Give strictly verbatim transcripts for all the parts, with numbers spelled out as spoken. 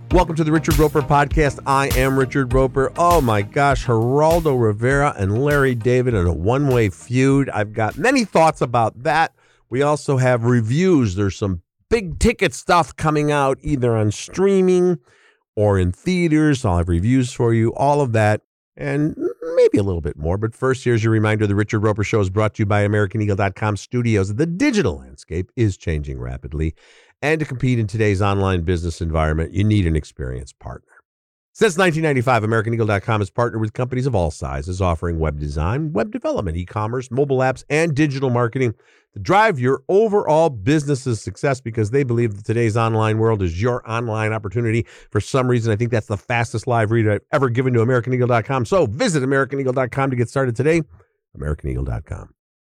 Welcome to the Richard Roper Podcast. I am Richard Roper. Oh my gosh, Geraldo Rivera and Larry David in a one-way feud. I've got many thoughts about that. We also have reviews. There's some big ticket stuff coming out either on streaming or in theaters. I'll have reviews for you, all of that, and maybe a little bit more. But first, here's your reminder. The Richard Roper Show is brought to you by American Eagle dot com Studios. The digital landscape is changing rapidly. And to compete in today's online business environment, you need an experienced partner. Since nineteen ninety-five, American Eagle dot com has partnered with companies of all sizes offering web design, web development, e-commerce, mobile apps, and digital marketing to drive your overall business's success because they believe that today's online world is your online opportunity. For some reason, I think that's the fastest live read I've ever given to American Eagle dot com. So visit American Eagle dot com to get started today. American Eagle dot com.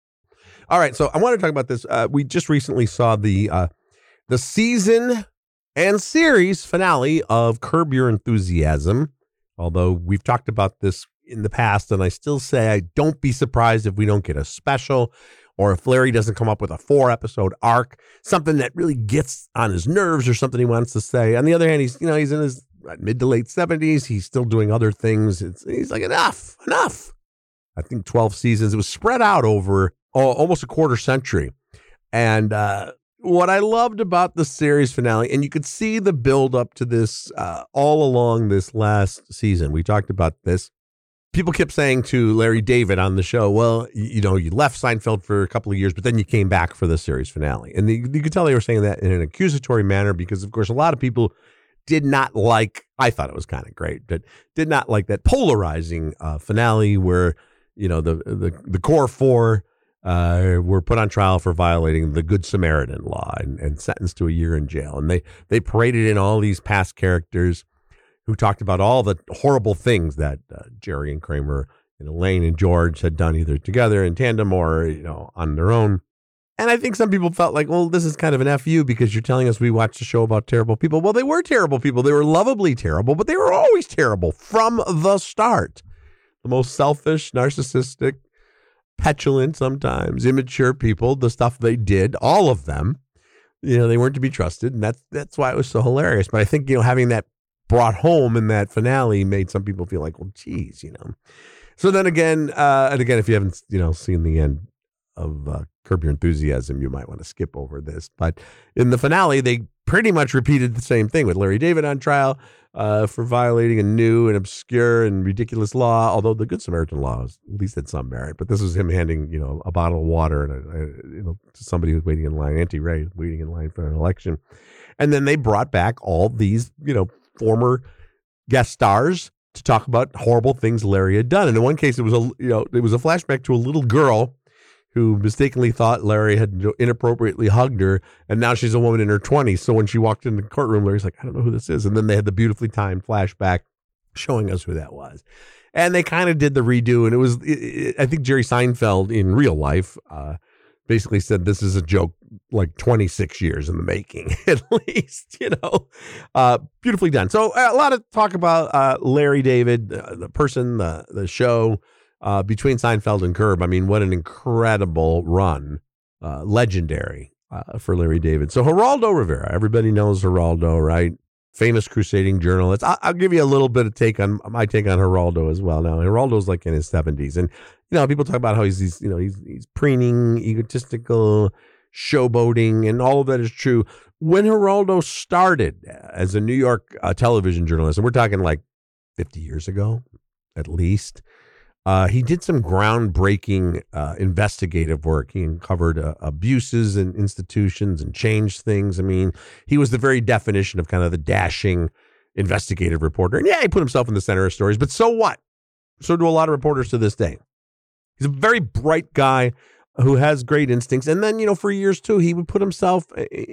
All right, so I want to talk about this. Uh, we just recently saw the... Uh, The season and series finale of Curb Your Enthusiasm, although we've talked about this in the past, and I still say I don't be surprised if we don't get a special or if Larry doesn't come up with a four-episode arc, something that really gets on his nerves or something he wants to say. On the other hand, he's you know he's in his mid to late seventies. He's still doing other things. It's, he's like, enough, enough. I think twelve seasons. It was spread out over oh, almost a quarter century. And, uh, what I loved about the series finale, and you could see the build up to this uh, all along this last season. We talked about this. People kept saying to Larry David on the show, well, you, you know, you left Seinfeld for a couple of years, but then you came back for the series finale. And the, you could tell they were saying that in an accusatory manner because, of course, a lot of people did not like, I thought it was kind of great, but did not like that polarizing uh, finale where, you know, the, the, the core four uh, were put on trial for violating the Good Samaritan law and, and sentenced to a year in jail. And they, they paraded in all these past characters who talked about all the horrible things that uh, Jerry and Kramer and Elaine and George had done either together in tandem or, you know, on their own. And I think some people felt like, well, this is kind of an F U because you're telling us we watched a show about terrible people. Well, they were terrible people. They were lovably terrible, but they were always terrible from the start. The most selfish, narcissistic, petulant, sometimes immature people, the stuff they did, all of them, you know, they weren't to be trusted. And that's, that's why it was so hilarious. But I think, you know, having that brought home in that finale made some people feel like, well, geez, you know. So then again, uh, and again, if you haven't, you know, seen the end of uh, Curb Your Enthusiasm, you might want to skip over this. But in the finale, they pretty much repeated the same thing with Larry David on trial uh, for violating a new and obscure and ridiculous law, although the Good Samaritan law is, at least had some merit. But this was him handing, you know, a bottle of water and a, a, you know, to somebody who's waiting in line, Auntie Ray, waiting in line for an election. And then they brought back all these, you know, former guest stars to talk about horrible things Larry had done. And in one case, it was a, you know, it was a flashback to a little girl who mistakenly thought Larry had inappropriately hugged her, and now she's a woman in her twenties. So when she walked in the courtroom, Larry's like, I don't know who this is. And then they had the beautifully timed flashback showing us who that was. And they kind of did the redo, and it was, it, it, I think Jerry Seinfeld in real life uh, basically said this is a joke like twenty-six years in the making, at least, you know, uh, beautifully done. So a lot of talk about uh, Larry David, uh, the person, the the show, uh, between Seinfeld and Curb. I mean, what an incredible run, uh, legendary uh, for Larry David. So Geraldo Rivera, everybody knows Geraldo, right? Famous crusading journalist. I'll, I'll give you a little bit of take on my take on Geraldo as well. Now, Geraldo's like in his seventies, and you know, people talk about how he's, he's you know, he's he's preening, egotistical, showboating, and all of that is true. When Geraldo started as a New York uh, television journalist, and we're talking like fifty years ago, at least, uh, he did some groundbreaking uh, investigative work. He uncovered uh, abuses in institutions and changed things. I mean, he was the very definition of kind of the dashing investigative reporter. And yeah, he put himself in the center of stories, but so what? So do a lot of reporters to this day. He's a very bright guy who has great instincts. And then, you know, for years too, he would put himself,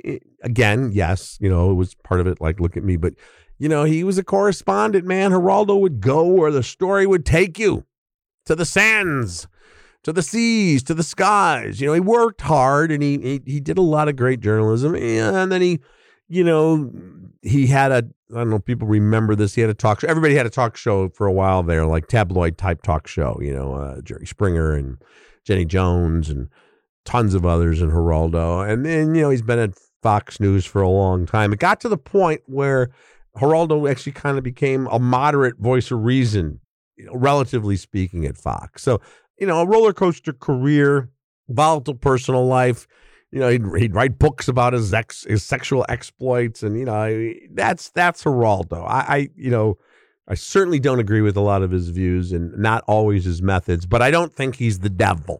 again, yes, you know, it was part of it, like, look at me. But, you know, he was a correspondent, man. Geraldo would go where the story would take you, to the sands, to the seas, to the skies. You know, he worked hard, and he he, he did a lot of great journalism. And then he, you know, he had a, I don't know if people remember this, he had a talk show. Everybody had a talk show for a while there, like tabloid type talk show, you know, uh, Jerry Springer and Jenny Jones and tons of others, and Geraldo. And then, you know, he's been at Fox News for a long time. It got to the point where Geraldo actually kind of became a moderate voice of reason, you know, relatively speaking, at Fox. So, you know, a roller coaster career, volatile personal life. You know, he'd, he'd write books about his ex, his sexual exploits, and you know, that's that's Geraldo. I, I, you know, I certainly don't agree with a lot of his views and not always his methods, but I don't think he's the devil.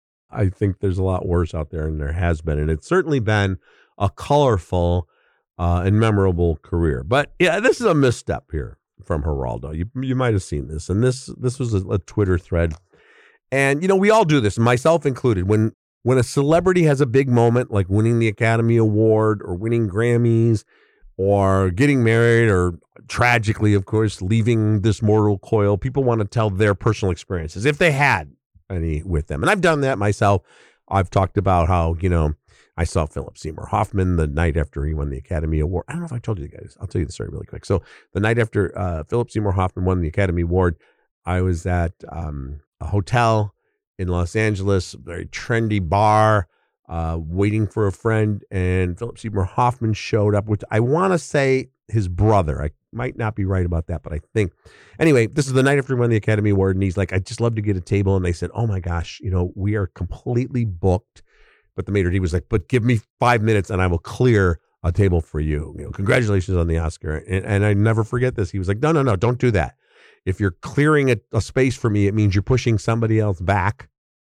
I think there's a lot worse out there, and there has been, and it's certainly been a colorful uh, and memorable career. But yeah, this is a misstep here from Geraldo. You you might have seen this, and this this was a, a Twitter thread, and you know, we all do this, myself included. When when a celebrity has a big moment, like winning the Academy Award or winning Grammys or getting married or tragically, of course, leaving this mortal coil, people want to tell their personal experiences if they had any with them. And I've done that myself. I've talked about how, you know, I saw Philip Seymour Hoffman the night after he won the Academy Award. I don't know if I told you guys. I'll tell you the story really quick. So the night after uh, Philip Seymour Hoffman won the Academy Award, I was at um, a hotel in Los Angeles, a very trendy bar, uh, waiting for a friend, and Philip Seymour Hoffman showed up, which I want to say his brother. I might not be right about that, but I think. Anyway, this is the night after he won the Academy Award, and he's like, I'd just love to get a table. And they said, oh my gosh, you know, we are completely booked. But the maitre d' was like, but give me five minutes and I will clear a table for you. You know, congratulations on the Oscar. And, and I never forget this. He was like, no, no, no, don't do that. If you're clearing a, a space for me, it means you're pushing somebody else back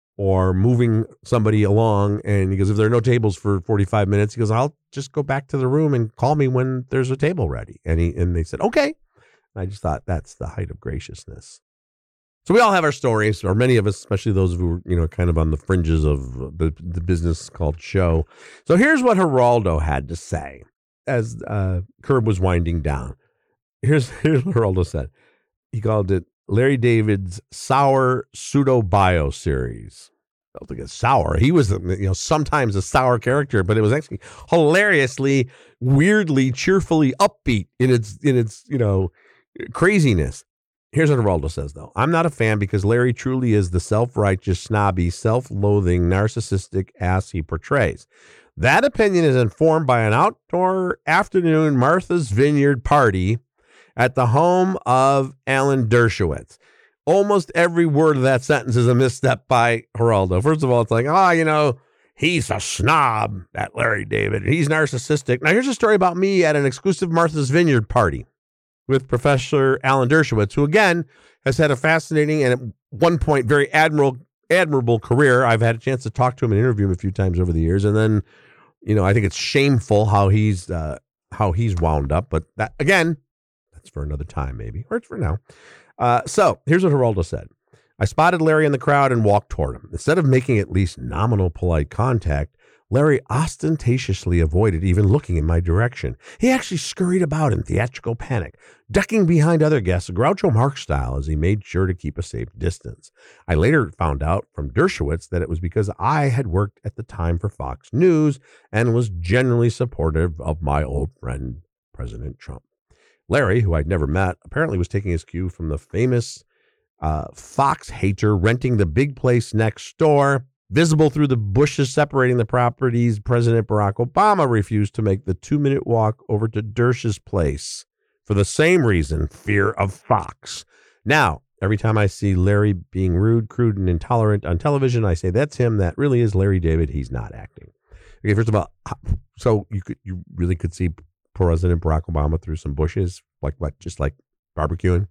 or moving somebody along. And he goes, if there are no tables for forty-five minutes, he goes, I'll just go back to the room and call me when there's a table ready. And he and they said, okay. And I just thought that's the height of graciousness. So we all have our stories, or many of us, especially those who are, you know, kind of on the fringes of the, the business called show. So here's what Geraldo had to say as uh, Curb was winding down. Here's, here's what Geraldo said. He called it Larry David's sour pseudo bio series. I don't think it's sour. He was, you know, sometimes a sour character, but it was actually hilariously, weirdly, cheerfully upbeat in its, in its, you know, craziness. Here's what Geraldo says, though. I'm not a fan because Larry truly is the self-righteous, snobby, self-loathing, narcissistic ass he portrays. That opinion is informed by an outdoor afternoon Martha's Vineyard party at the home of Alan Dershowitz. Almost every word of that sentence is a misstep by Geraldo. First of all, it's like, oh, you know, he's a snob, that Larry David. He's narcissistic. Now, here's a story about me at an exclusive Martha's Vineyard party with Professor Alan Dershowitz, who, again, has had a fascinating and at one point very admirable, admirable career. I've had a chance to talk to him and interview him a few times over the years. And then, you know, I think it's shameful how he's uh, how he's wound up. But that, again, that's for another time, maybe, or it's for now. Uh, so here's what Geraldo said. I spotted Larry in the crowd and walked toward him. Instead of making at least nominal polite contact, Larry ostentatiously avoided even looking in my direction. He actually scurried about in theatrical panic, ducking behind other guests, Groucho Marx style, as he made sure to keep a safe distance. I later found out from Dershowitz that it was because I had worked at the time for Fox News and was generally supportive of my old friend, President Trump. Larry, who I'd never met, apparently was taking his cue from the famous uh, Fox hater renting the big place next door. Visible through the bushes separating the properties, President Barack Obama refused to make the two-minute walk over to Dersh's place for the same reason, fear of Fox. Now, every time I see Larry being rude, crude, and intolerant on television, I say, that's him. That really is Larry David. He's not acting. Okay, first of all, so you could you really could see President Barack Obama through some bushes, like what, just like barbecuing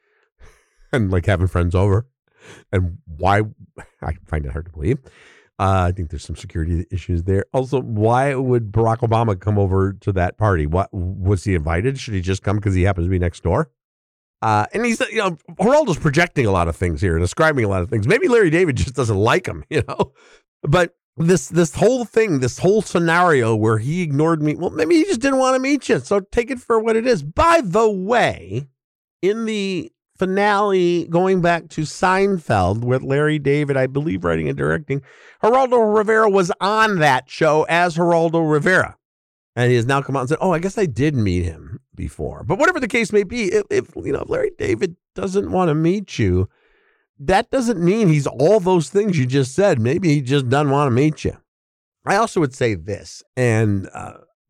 and like having friends over? And why? I find it hard to believe. Uh, I think there's some security issues there. Also, why would Barack Obama come over to that party? What was he invited? Should he just come because he happens to be next door? Uh, and he's, you know, Geraldo's projecting a lot of things here and ascribing a lot of things. Maybe Larry David just doesn't like him, you know. But this this whole thing, this whole scenario where he ignored me. Well, maybe he just didn't want to meet you. So take it for what it is. By the way, in the finale, going back to Seinfeld with Larry David, I believe, writing and directing, Geraldo Rivera was on that show as Geraldo Rivera. And he has now come out and said, oh, I guess I did meet him before. But whatever the case may be, if, if you know, if Larry David doesn't want to meet you, that doesn't mean he's all those things you just said. Maybe he just doesn't want to meet you. I also would say this, and uh,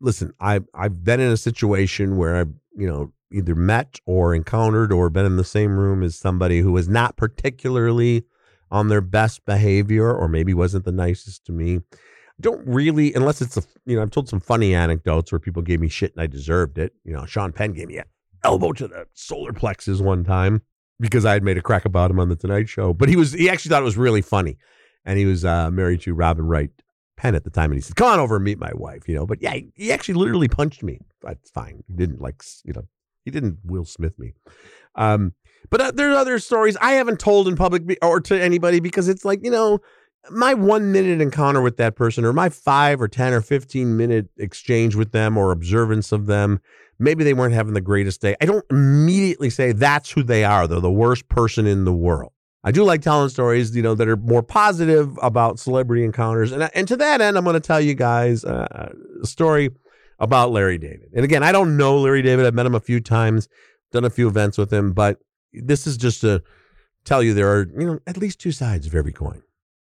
listen, I've, I've been in a situation where I've, you know, either met or encountered or been in the same room as somebody who was not particularly on their best behavior or maybe wasn't the nicest to me. Don't really, unless it's a, you know, I've told some funny anecdotes where people gave me shit and I deserved it. You know, Sean Penn gave me an elbow to the solar plexus one time because I had made a crack about him on the Tonight Show. But he was, he actually thought it was really funny. And he was uh, married to Robin Wright Penn at the time. And he said, come on over and meet my wife, you know. But yeah, he, he actually literally punched me. That's fine. He didn't like, you know, he didn't Will Smith me. Um, but uh, there are other stories I haven't told in public be- or to anybody because it's like, you know, my one minute encounter with that person or my five or ten or fifteen minute exchange with them or observance of them, maybe they weren't having the greatest day. I don't immediately say that's who they are. They're the worst person in the world. I do like telling stories, you know, that are more positive about celebrity encounters. And, and to that end, I'm going to tell you guys uh, a story about Larry David. And again, I don't know Larry David. I've met him a few times, done a few events with him, but this is just to tell you there are, you know, at least two sides of every coin.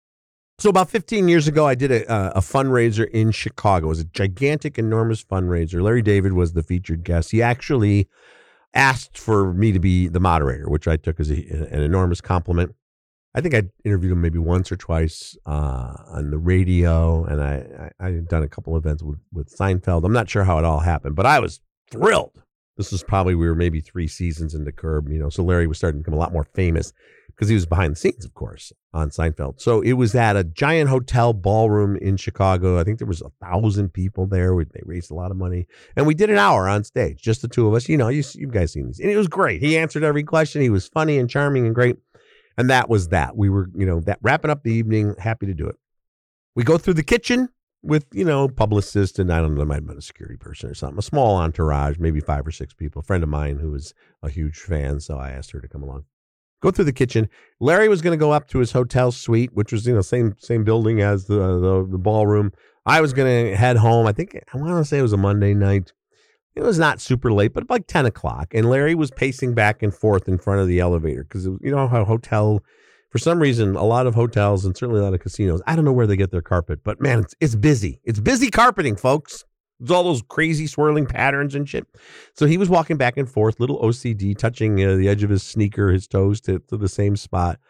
So about fifteen years ago, I did a, a fundraiser in Chicago. It was a gigantic, enormous fundraiser. Larry David was the featured guest. He actually asked for me to be the moderator, which I took as a, an enormous compliment. I think I interviewed him maybe once or twice uh, on the radio, and I, I, I had done a couple of events with, with Seinfeld. I'm not sure how it all happened, but I was thrilled. This was probably, we were maybe three seasons into Curb, you know, so Larry was starting to become a lot more famous because he was behind the scenes, of course, on Seinfeld. So it was at a giant hotel ballroom in Chicago. I think there was a thousand people there. We, they raised a lot of money. And we did an hour on stage, just the two of us. You know, you, you guys seen these. And it was great. He answered every question. He was funny and charming and great. And that was that. We were, you know, that wrapping up the evening, happy to do it. We go through the kitchen with, you know, publicist and I don't know, there might have been a security person or something, a small entourage, maybe five or six people. A friend of mine who was a huge fan, so I asked her to come along. Go through the kitchen. Larry was going to go up to his hotel suite, which was, you know, same same building as the, the, the ballroom. I was going to head home. I think, I want to say it was a Monday night. It was not super late, but like ten o'clock. And Larry was pacing back and forth in front of the elevator because, you know, how hotel, for some reason, a lot of hotels and certainly a lot of casinos, I don't know where they get their carpet, but man, it's, it's busy. It's busy carpeting, folks. There's all those crazy swirling patterns and shit. So he was walking back and forth, little O C D, touching uh, the edge of his sneaker, his toes to, to the same spot.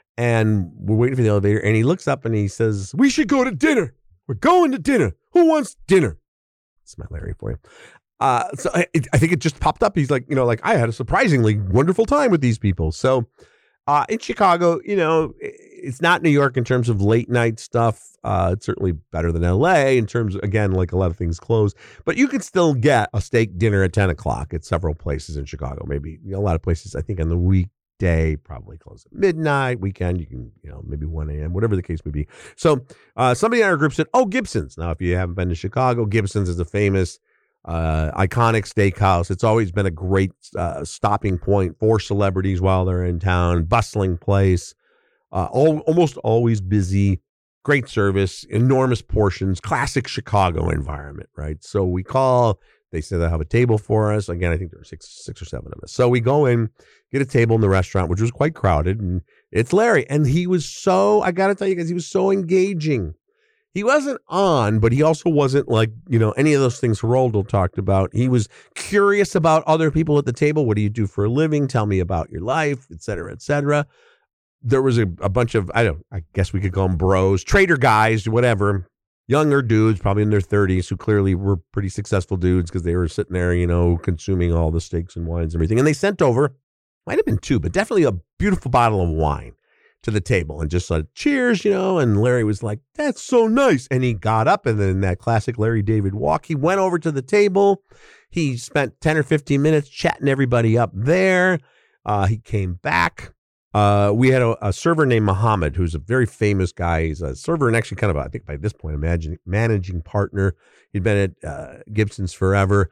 And we're waiting for the elevator. And he looks up and he says, we should go to dinner. We're going to dinner. Who wants dinner? That's my Larry for you. Uh, so I, I think it just popped up. He's like, you know, like I had a surprisingly wonderful time with these people. So uh, in Chicago, you know, it's not New York in terms of late night stuff. Uh, it's certainly better than L A in terms of, again, like a lot of things close, but you can still get a steak dinner at ten o'clock at several places in Chicago. Maybe, you know, a lot of places, I think on the weekday, probably close at midnight. Weekend, you can, you know, maybe one a.m., whatever the case may be. So uh, somebody in our group said, oh, Gibson's. Now, if you haven't been to Chicago, Gibson's is a famous uh, iconic steakhouse. It's always been a great uh, stopping point for celebrities while they're in town. Bustling place, uh, all, almost always busy. Great service, enormous portions, classic Chicago environment, right? So we call, they say they'll have a table for us. Again, I think there were six, six or seven of us. So we go in, get a table in the restaurant, which was quite crowded, and it's Larry. And he was so, I got to tell you guys, he was so engaging. He wasn't on, but he also wasn't like, you know, any of those things Geraldo talked about. He was curious about other people at the table. What do you do for a living? Tell me about your life, et cetera, et cetera. There was a, a bunch of, I don't, I guess we could call them bros, trader guys, whatever, younger dudes, probably in their thirties, who clearly were pretty successful dudes because they were sitting there, you know, consuming all the steaks and wines and everything. And they sent over, might have been two, but definitely a beautiful bottle of wine to the table and just said, cheers, you know. And Larry was like, that's so nice. And he got up, and then that classic Larry David walk, he went over to the table. He spent ten or fifteen minutes chatting everybody up there. Uh, he came back. Uh, we had a, a server named Muhammad, who's a very famous guy. He's a server and actually kind of, a, I think by this point, a managing, managing partner. He'd been at uh, Gibson's forever.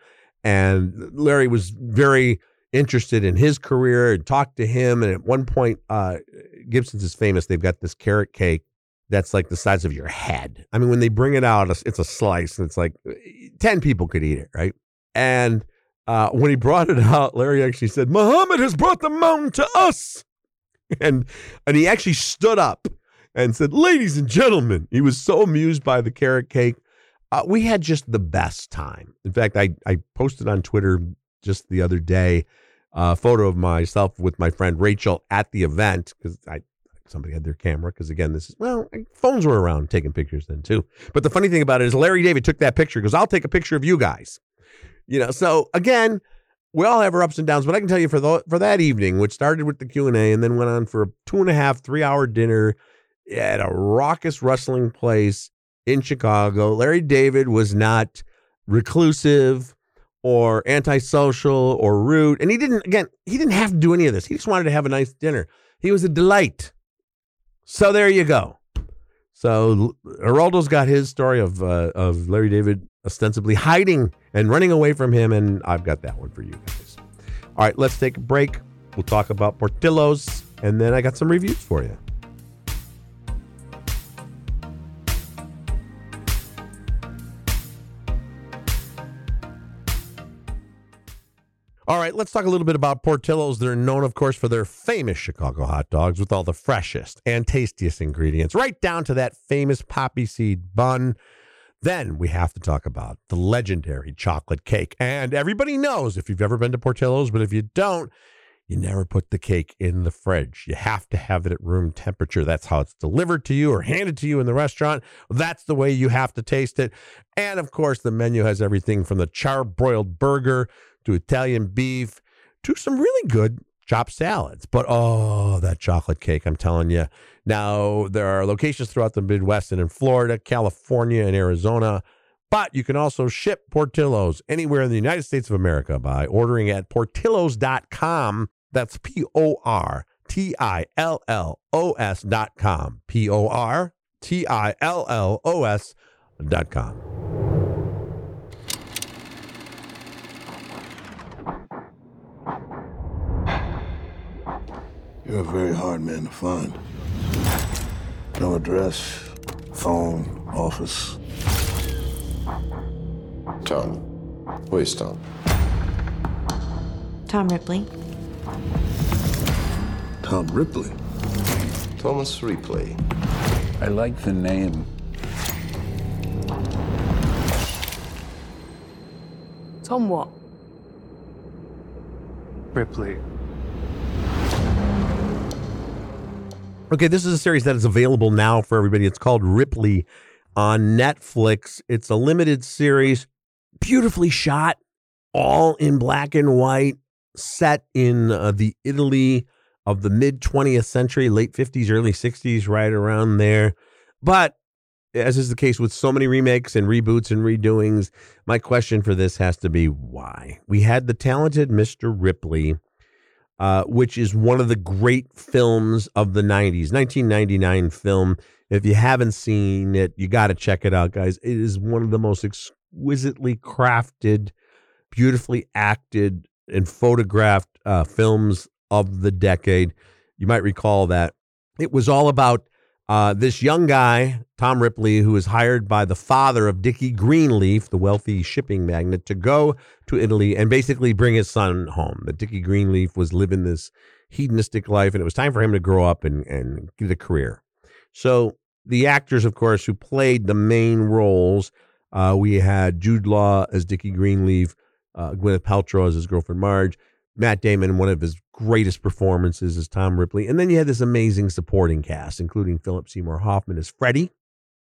And Larry was very interested in his career and talked to him. And at one point, uh, Gibson's is famous. They've got this carrot cake that's like the size of your head. I mean, when they bring it out, it's a slice, and it's like ten people could eat it, right? And uh, when he brought it out, Larry actually said, Muhammad has brought the mountain to us. And and he actually stood up and said, ladies and gentlemen, he was so amused by the carrot cake. Uh, we had just the best time. In fact, I, I posted on Twitter just the other day a photo of myself with my friend Rachel at the event because I somebody had their camera because, again, this is, well, phones were around taking pictures then too. But the funny thing about it is Larry David took that picture because I'll take a picture of you guys. You know, so again, we all have our ups and downs, but I can tell you for the, for that evening, which started with the Q and A and then went on for a two and a half, three hour dinner at a raucous wrestling place in Chicago. Larry David was not reclusive or antisocial or rude. And he didn't, again, he didn't have to do any of this. He just wanted to have a nice dinner. He was a delight. So there you go. So Geraldo's got his story of uh, of Larry David ostensibly hiding and running away from him, and I've got that one for you guys. All right, let's take a break. We'll talk about Portillo's, and then I got some reviews for you. All right, let's talk a little bit about Portillo's. They're known, of course, for their famous Chicago hot dogs with all the freshest and tastiest ingredients, right down to that famous poppy seed bun. Then we have to talk about the legendary chocolate cake. And everybody knows if you've ever been to Portillo's, but if you don't, you never put the cake in the fridge. You have to have it at room temperature. That's how it's delivered to you or handed to you in the restaurant. That's the way you have to taste it. And, of course, the menu has everything from the charbroiled burger to Italian beef, to some really good chopped salads. But, oh, that chocolate cake, I'm telling you. Now, there are locations throughout the Midwest and in Florida, California, and Arizona. But you can also ship Portillo's anywhere in the United States of America by ordering at portillos dot com. That's P O R T I L L O S dot com. P O R T I L L O S dot com. You're a very hard man to find. No address, phone, office. Tom. Who is Tom? Tom Ripley. Tom Ripley? Thomas Ripley. I like the name. Tom what? Ripley. Okay, this is a series that is available now for everybody. It's called Ripley on Netflix. It's a limited series, beautifully shot, all in black and white, set in uh, the Italy of the mid-twentieth century, late fifties, early sixties, right around there. But as is the case with so many remakes and reboots and redoings, my question for this has to be why? We had the talented Mister Ripley, uh, which is one of the great films of the nineties, nineteen ninety-nine film. If you haven't seen it, you got to check it out, guys. It is one of the most exquisitely crafted, beautifully acted, and photographed uh, films of the decade. You might recall that it was all about uh, this young guy, Tom Ripley, who is hired by the father of Dickie Greenleaf, the wealthy shipping magnate, to go to Italy and basically bring his son home. That Dickie Greenleaf was living this hedonistic life, and it was time for him to grow up and, and get a career. So the actors, of course, who played the main roles, uh, we had Jude Law as Dickie Greenleaf, uh, Gwyneth Paltrow as his girlfriend Marge, Matt Damon, one of his greatest performances as Tom Ripley. And then you had this amazing supporting cast, including Philip Seymour Hoffman as Freddie,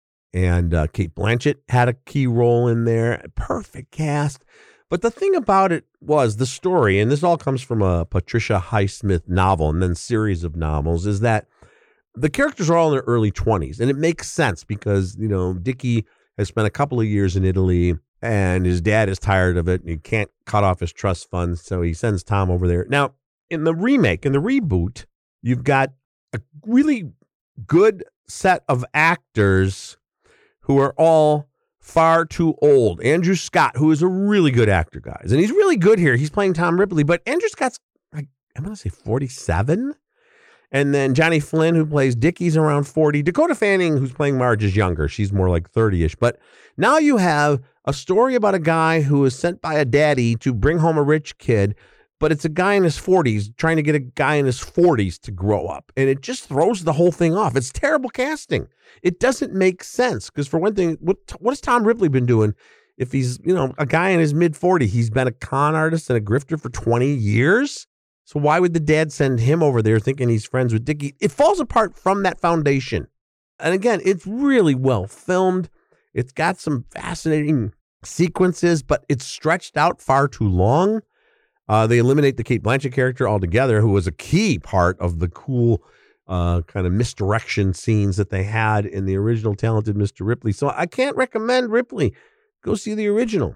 and uh, Cate Blanchett had a key role in there. Perfect cast. But the thing about it was the story, and this all comes from a Patricia Highsmith novel and then series of novels, is that the characters are all in their early twenties. And it makes sense because, you know, Dickie has spent a couple of years in Italy, and his dad is tired of it, and he can't cut off his trust funds, so he sends Tom over there. Now, in the remake, in the reboot, you've got a really good set of actors who are all far too old. Andrew Scott, who is a really good actor, guys, and he's really good here. He's playing Tom Ripley, but Andrew Scott's, like, I'm going to say forty-seven. And then Johnny Flynn, who plays Dickie's around forty. Dakota Fanning, who's playing Marge, is younger. She's more like thirty-ish. But now you have a story about a guy who is sent by a daddy to bring home a rich kid, but it's a guy in his forties trying to get a guy in his forties to grow up. And it just throws the whole thing off. It's terrible casting. It doesn't make sense because, for one thing, what what has Tom Ripley been doing? If he's, you know, a guy in his mid forties, he's been a con artist and a grifter for twenty years. So why would the dad send him over there thinking he's friends with Dickie? It falls apart from that foundation. And again, it's really well filmed. It's got some fascinating sequences, but it's stretched out far too long. Uh, they eliminate the Cate Blanchett character altogether, who was a key part of the cool uh, kind of misdirection scenes that they had in the original Talented Mister Ripley. So I can't recommend Ripley. Go see the original.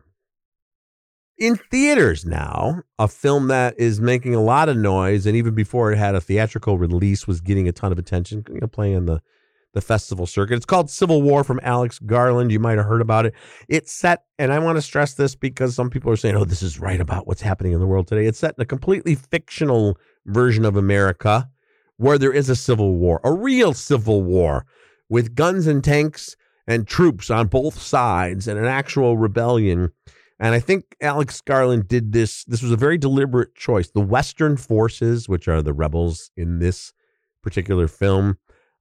In theaters now, a film that is making a lot of noise, and even before it had a theatrical release, was getting a ton of attention, you know, playing on the, the festival circuit. It's called Civil War from Alex Garland. You might have heard about it. It's set, and I want to stress this because some people are saying, oh, this is right about what's happening in the world today. It's set in a completely fictional version of America where there is a civil war, a real civil war with guns and tanks and troops on both sides and an actual rebellion. And I think Alex Garland did this. This was a very deliberate choice. The Western forces, which are the rebels in this particular film,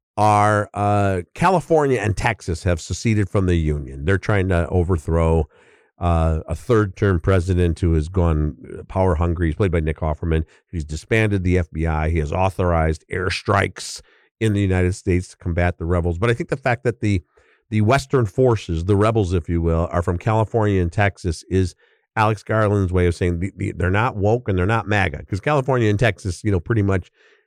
are uh, California and Texas have seceded from the Union. They're trying to overthrow uh, a third-term president who has gone power hungry. He's played by Nick Offerman. He's disbanded the F B I. He has authorized airstrikes in the United States to combat the rebels. But I think the fact that the The Western forces, the rebels, if you will, are from California and Texas is Alex Garland's way of saying the, the, they're not woke and they're not MAGA. Because California and Texas, you know, pretty much,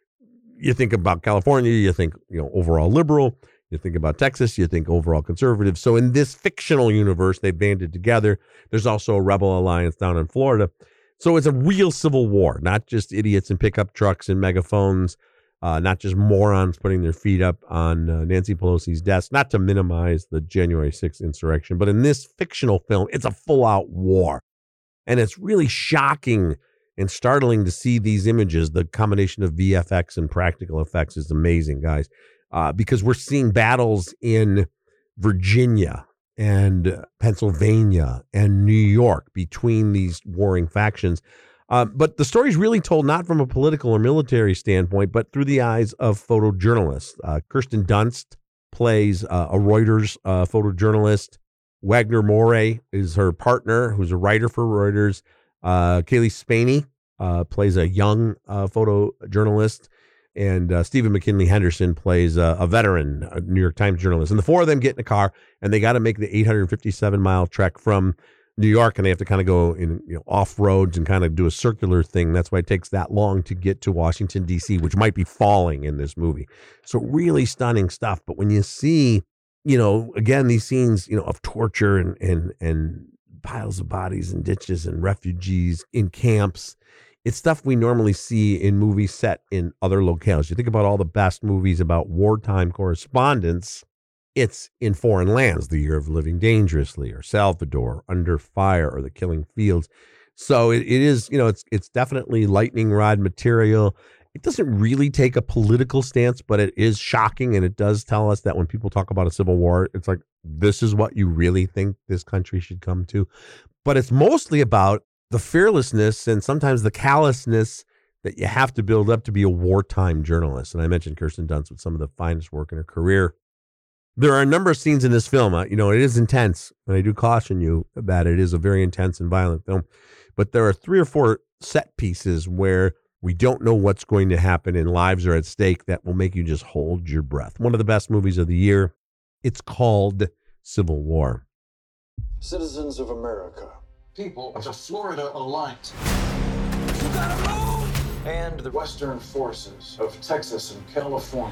you think about California, you think, you know, overall liberal. You think about Texas, you think overall conservative. So in this fictional universe, they banded together. There's also a rebel alliance down in Florida. So it's a real civil war, not just idiots in pickup trucks and megaphones. Uh, not just morons putting their feet up on uh, Nancy Pelosi's desk, not to minimize the January sixth insurrection. But in this fictional film, it's a full-out war. And it's really shocking and startling to see these images. The combination of V F X and practical effects is amazing, guys, uh, because we're seeing battles in Virginia and Pennsylvania and New York between these warring factions. Uh, but the story's really told not from a political or military standpoint, but through the eyes of photojournalists. Uh, Kirsten Dunst plays uh, a Reuters uh, photojournalist. Wagner Moray is her partner, who's a writer for Reuters. Uh, Kaylee Spaney uh, plays a young uh, photojournalist. And uh, Stephen McKinley Henderson plays uh, a veteran a New York Times journalist. And the four of them get in a car, and they got to make the eight hundred fifty-seven mile trek from New York, and they have to kind of go in, you know, off roads and kind of do a circular thing. That's why it takes that long to get to Washington, D C, which might be falling in this movie. So really stunning stuff. But when you see, you know, again, these scenes, you know, of torture and, and, and piles of bodies and ditches and refugees in camps, it's stuff we normally see in movies set in other locales. You think about all the best movies about wartime correspondence. It's in foreign lands, The Year of Living Dangerously, or Salvador, Under Fire, or The Killing Fields. So it, it is, you know, it's it's definitely lightning rod material. It doesn't really take a political stance, but it is shocking, and it does tell us that when people talk about a civil war, it's like, this is what you really think this country should come to. But it's mostly about the fearlessness and sometimes the callousness that you have to build up to be a wartime journalist. And I mentioned Kirsten Dunst with some of the finest work in her career. There are a number of scenes in this film. Uh, you know, it is intense, and I do caution you that it is a very intense and violent film. But there are three or four set pieces where we don't know what's going to happen and lives are at stake that will make you just hold your breath. One of the best movies of the year. It's called Civil War. Citizens of America, people of the Florida Alliance, You gotta move! and the Western forces of Texas and California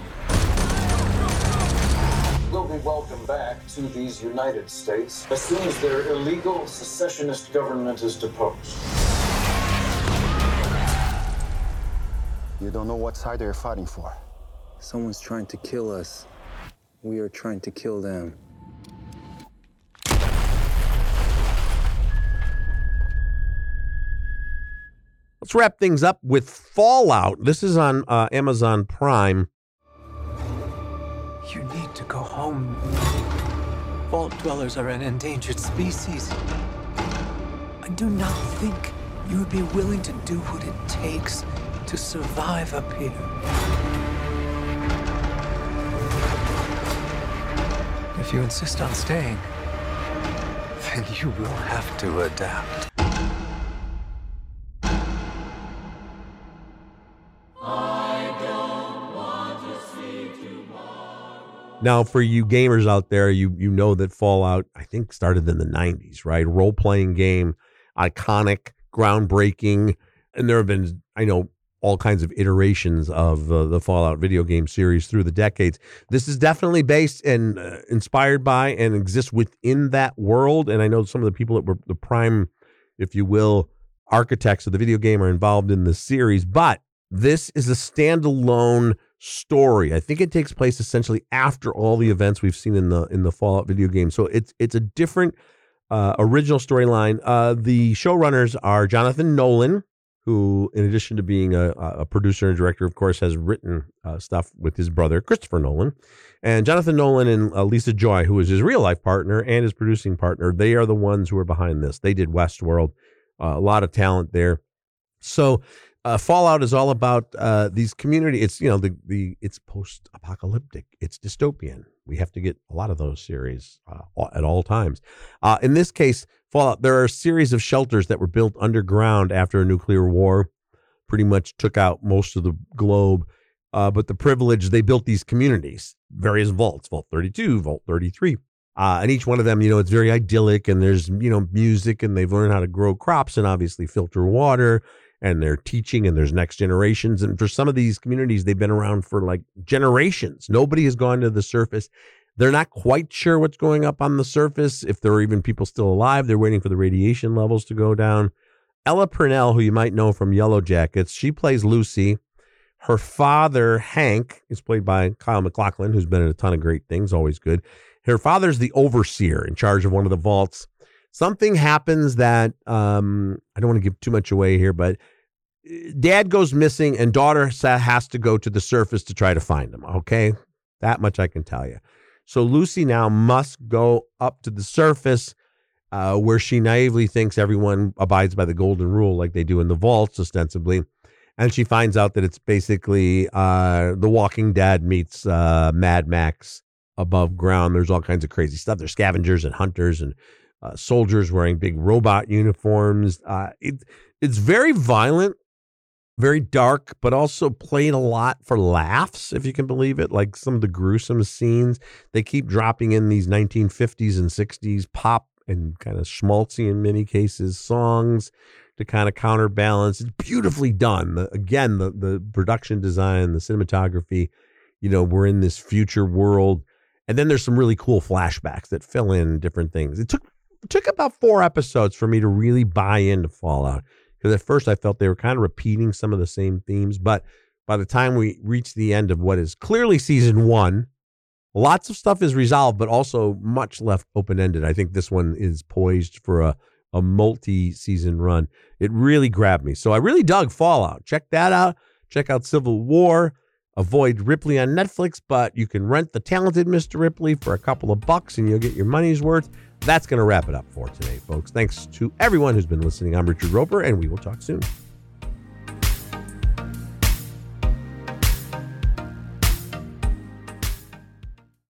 will be welcomed back to these United States as soon as their illegal secessionist government is deposed. You don't know what side they're fighting for. Someone's trying to kill us. We are trying to kill them. Let's wrap things up with Fallout. This is on uh, Amazon Prime. You need to go home. Vault dwellers are an endangered species. I do not think you would be willing to do what it takes to survive up here. If you insist on staying, then you will have to adapt. Now, for you gamers out there, you you know that Fallout, I think, started in the nineties, right? Role-playing game, iconic, groundbreaking, and there have been, I know, all kinds of iterations of uh, the Fallout video game series through the decades. This is definitely based and uh, inspired by and exists within that world, and I know some of the people that were the prime, if you will, architects of the video game are involved in the series, but this is a standalone story. I think it takes place essentially after all the events we've seen in the in the Fallout video game. So it's it's a different uh, original storyline. Uh, the showrunners are Jonathan Nolan, who, in addition to being a, a producer and director, of course, has written uh, stuff with his brother Christopher Nolan, and Jonathan Nolan and uh, Lisa Joy, who is his real life partner and his producing partner. They are the ones who are behind this. They did Westworld, uh, a lot of talent there. So. Uh, Fallout is all about uh, these community. It's you know the the it's post-apocalyptic. It's dystopian. We have to get a lot of those series uh, at all times. Uh, in this case, Fallout. There are a series of shelters that were built underground after a nuclear war, pretty much took out most of the globe. Uh, but the privilege, they built these communities, various vaults, Vault thirty-two, Vault thirty-three. Uh, and each one of them, you know, it's very idyllic, and there's, you know, music, and they've learned how to grow crops and obviously filter water. And they're teaching, and there's next generations. And for some of these communities, they've been around for like generations. Nobody has gone to the surface. They're not quite sure what's going up on the surface. If there are even people still alive, they're waiting for the radiation levels to go down. Ella Purnell, who you might know from Yellow Jackets, she plays Lucy. Her father, Hank, is played by Kyle MacLachlan, who's been in a ton of great things, always good. Her father's the overseer in charge of one of the vaults. Something happens that, um, I don't want to give too much away here, but dad goes missing and daughter has to go to the surface to try to find him. Okay. That much I can tell you. So Lucy now must go up to the surface uh, where she naively thinks everyone abides by the golden rule like they do in the vaults, ostensibly. And she finds out that it's basically uh, The Walking Dead meets uh, Mad Max above ground. There's all kinds of crazy stuff. There's scavengers and hunters and uh, soldiers wearing big robot uniforms. Uh, it, it's very violent. Very dark, but also played a lot for laughs, if you can believe it. Like some of the gruesome scenes, they keep dropping in these nineteen fifties and sixties pop and kind of schmaltzy in many cases songs to kind of counterbalance. It's beautifully done. The, again, the the production design, the cinematography, you know, we're in this future world. And then there's some really cool flashbacks that fill in different things. It took it took about four episodes for me to really buy into Fallout. Because at first I felt they were kind of repeating some of the same themes. But by the time we reach the end of what is clearly season one, lots of stuff is resolved, but also much left open-ended. I think this one is poised for a, a multi-season run. It really grabbed me. So I really dug Fallout. Check that out. Check out Civil War. Avoid Ripley on Netflix, but you can rent The Talented Mister Ripley for a couple of bucks and you'll get your money's worth. That's going to wrap it up for today, folks. Thanks to everyone who's been listening. I'm Richard Roper, and we will talk soon.